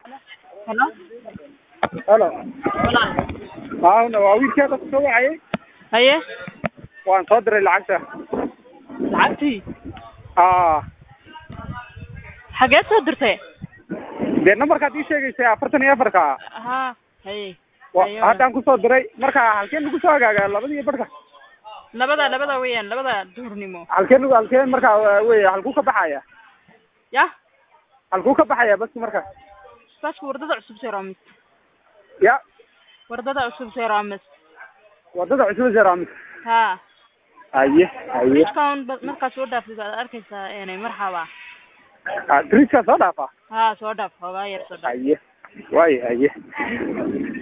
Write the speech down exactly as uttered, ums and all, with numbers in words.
Hello? Hello. Walaal. Maawna waa wiilkeeda ku soo wacay. Haye? Waan soo diray lacagta. Lacagtii? Ah, Xageed soo dirtay? de numberka ii sheegaysa afartan iyo afar ka. Aha, haye. Waa hadaan ku soo diray marka halkeen lagu soo hagaaga labadii barka. Labada labada weeyaan, labada duurnimo. Halkeen halkeen marka way halku ka baxaya. Ya? Halku ka baxaya bas marka. Bas wardada cusub seeramis. Ya, Wardada cusub seeramis. wadada cusub seeramis. Ha. Aye, aye. Discount marka soo dhaafay aad arkaysaa inay marxaba. Ah, triska soo dhaafa. Ha, soo dhaaf, hogaa yar soo dhaaf. Aye. Way, aye.